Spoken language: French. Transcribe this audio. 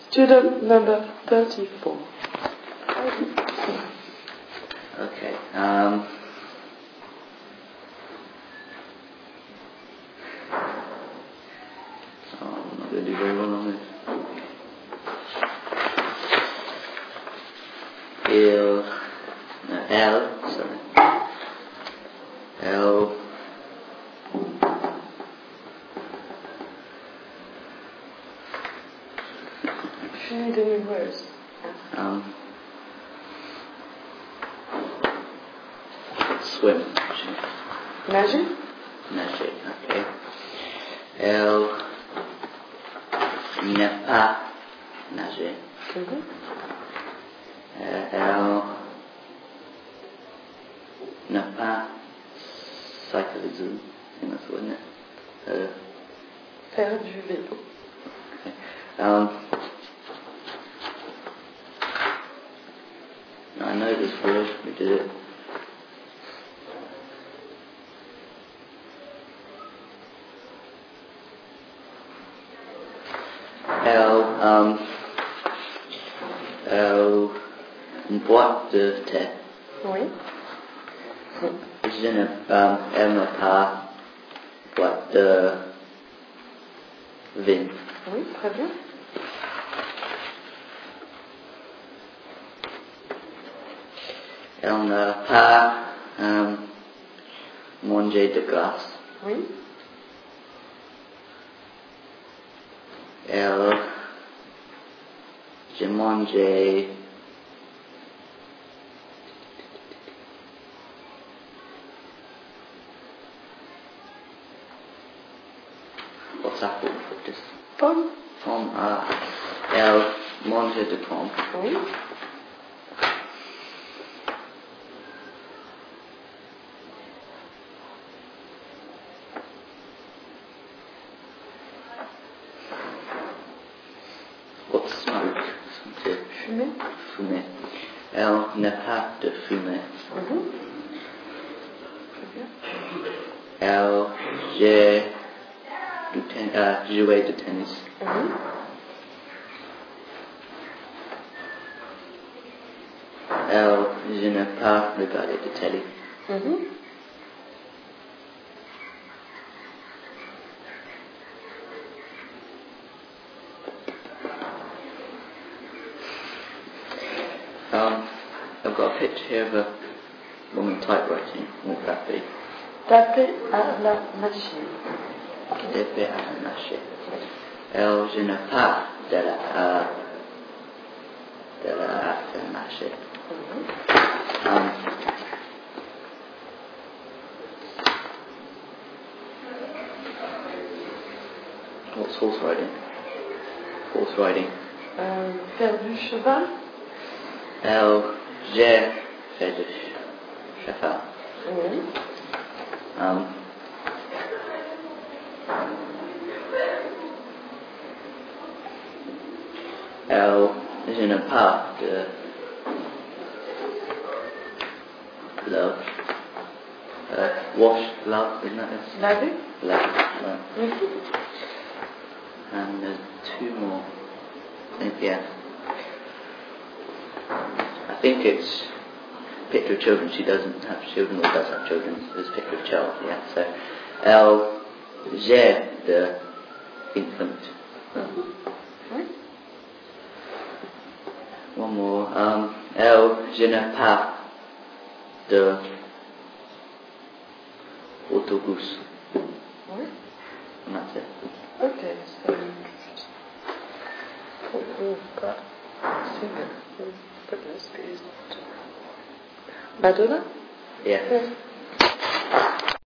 Student number 34. Okay. I'm not going to do very well on this. L. If you need any words. Swim. Nager? Nager, okay. L. Ne pas nager. Mm-hmm. L. Ne pas cycliser. I think that's the word, isn't it? Faire du vélo. Okay. I know this word, we did it. Boîte de thé. Oui. Je n'aime pas boîte de vin. Oui, très bien. Elle n'a pas mangé de glace. Oui. J'ai mangé what's that called for this? Pomme. Pomme. Elle mange de pomme. Oui. What's smoke? Fumer. Fumer. Elle n'a pas de fumer. Mm-hmm. Très bien. J'ai joué de tennis. Mm-hmm. Je n'ai pas regardé de télé. Mm-hmm. I've got a picture here of a woman typewriting. What would that be? Taper à la machine. Taper à la machine. Je n'ai pas de la machine. Mm-hmm. What's horse riding? Horse riding. Faire du cheval. J'ai fait du cheval. Oui. Je n'ai pas de love. Wash, love, isn't that it? Laver. Love. Mm-hmm. And there's two more. Yeah. I think it's picture of children. She doesn't have children or does have children. There's a picture of child, yeah. So, j'ai the infant. Mm-hmm. One more. Je n'ai pas de autobus. Oui. And that's it. Okay, so we've got singer. But this is Madonna? Yeah. Yes.